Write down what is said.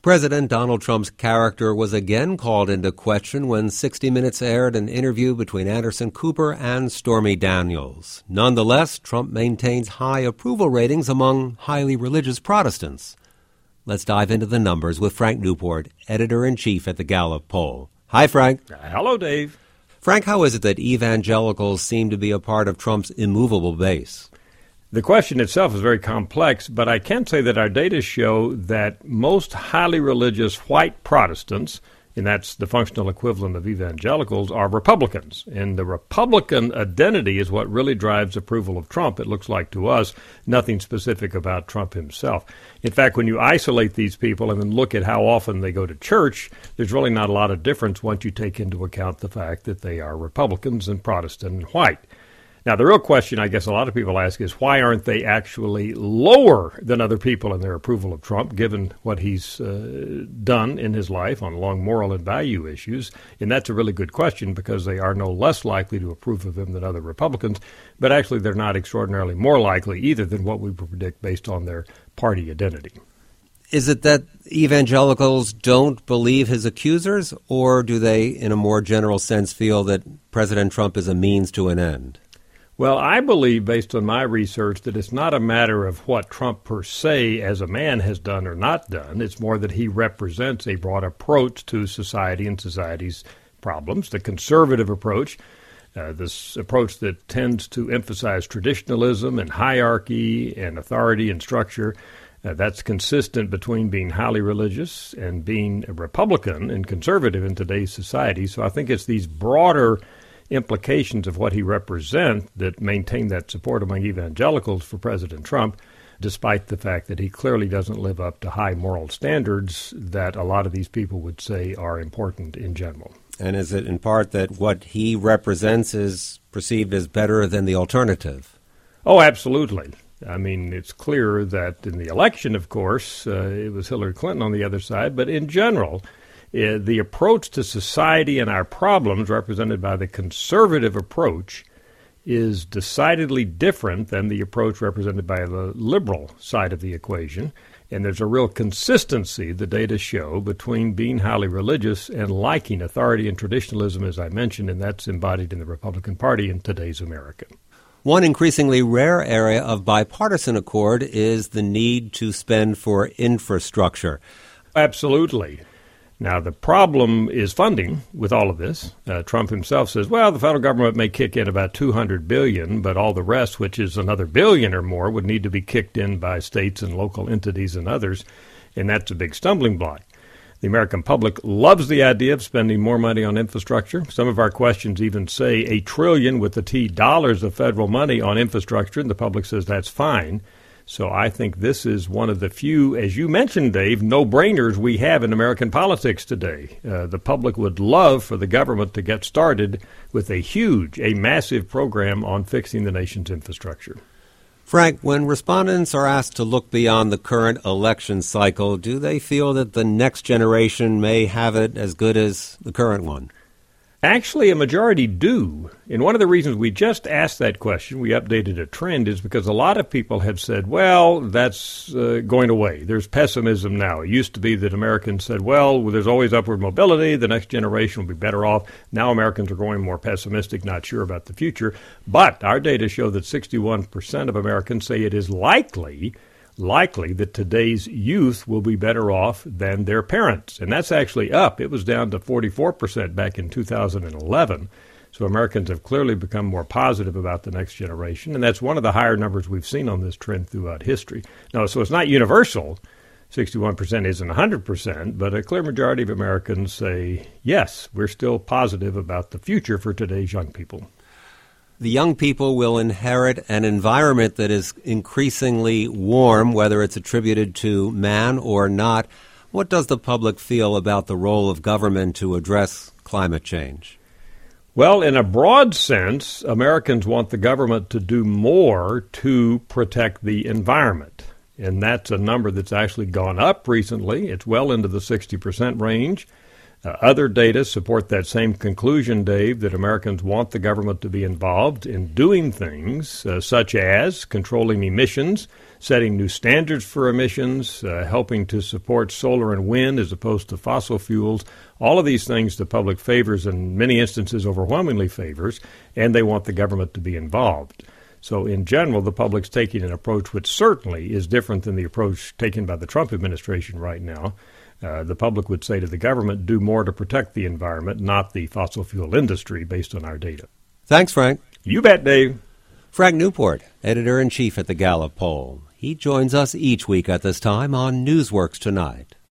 President Donald Trump's character was again called into question when 60 Minutes aired an interview between Anderson Cooper and Stormy Daniels. Nonetheless, Trump maintains high approval ratings among highly religious Protestants. Let's dive into the numbers with Frank Newport, editor-in-chief at the Gallup poll. Hi, Frank. Hello, Dave. Frank, how is it that evangelicals seem to be a part of Trump's immovable base? The question itself is very complex, but I can say that our data show that most highly religious white Protestants, and that's the functional equivalent of evangelicals, are Republicans. And the Republican identity is what really drives approval of Trump, it looks like to us, nothing specific about Trump himself. In fact, when you isolate these people and then look at how often they go to church, there's really not a lot of difference once you take into account the fact that they are Republicans and Protestant and white. Now, the real question I guess a lot of people ask is why aren't they actually lower than other people in their approval of Trump, given what he's done in his life on long moral and value issues? And that's a really good question because they are no less likely to approve of him than other Republicans, but actually they're not extraordinarily more likely either than what we would predict based on their party identity. Is it that evangelicals don't believe his accusers, or do they, in a more general sense, feel that President Trump is a means to an end? Well, I believe, based on my research, that it's not a matter of what Trump per se as a man has done or not done. It's more that he represents a broad approach to society and society's problems, the conservative approach, this approach that tends to emphasize traditionalism and hierarchy and authority and structure. That's consistent between being highly religious and being a Republican and conservative in today's society. So I think it's these broader implications of what he represents that maintain that support among evangelicals for President Trump, despite the fact that he clearly doesn't live up to high moral standards that a lot of these people would say are important in general. And is it in part that what he represents is perceived as better than the alternative? Oh, absolutely. I mean, it's clear that in the election, of course, it was Hillary Clinton on the other side, but in general, the approach to society and our problems represented by the conservative approach is decidedly different than the approach represented by the liberal side of the equation. And there's a real consistency, the data show, between being highly religious and liking authority and traditionalism, as I mentioned, and that's embodied in the Republican Party in today's America. One increasingly rare area of bipartisan accord is the need to spend for infrastructure. Absolutely. Now, the problem is funding with all of this. Trump himself says, well, the federal government may kick in about $200 billion, but all the rest, which is another billion or more, would need to be kicked in by states and local entities and others, and that's a big stumbling block. The American public loves the idea of spending more money on infrastructure. Some of our questions even say $1 trillion with the T dollars of federal money on infrastructure, and the public says that's fine. So I think this is one of the few, as you mentioned, Dave, no-brainers we have in American politics today. The public would love for the government to get started with a massive program on fixing the nation's infrastructure. Frank, when respondents are asked to look beyond the current election cycle, do they feel that the next generation may have it as good as the current one? Actually, a majority do. And one of the reasons we just asked that question, we updated a trend, is because a lot of people have said, well, that's going away. There's pessimism now. It used to be that Americans said, well, there's always upward mobility. The next generation will be better off. Now Americans are growing more pessimistic, not sure about the future. But our data show that 61% of Americans say it is likely that today's youth will be better off than their parents. And that's actually up. It was down to 44% back in 2011. So Americans have clearly become more positive about the next generation. And that's one of the higher numbers we've seen on this trend throughout history. Now, so it's not universal. 61% isn't 100%, but a clear majority of Americans say, yes, we're still positive about the future for today's young people. The young people will inherit an environment that is increasingly warm, whether it's attributed to man or not. What does the public feel about the role of government to address climate change? Well, in a broad sense, Americans want the government to do more to protect the environment. And that's a number that's actually gone up recently. It's well into the 60% range. Other data support that same conclusion, Dave, that Americans want the government to be involved in doing things such as controlling emissions, setting new standards for emissions, helping to support solar and wind as opposed to fossil fuels. All of these things the public favors, in many instances overwhelmingly favors, and they want the government to be involved. So in general, the public's taking an approach which certainly is different than the approach taken by the Trump administration right now. The public would say to the government, do more to protect the environment, not the fossil fuel industry, based on our data. Thanks, Frank. You bet, Dave. Frank Newport, editor-in-chief at the Gallup poll. He joins us each week at this time on Newsworks Tonight.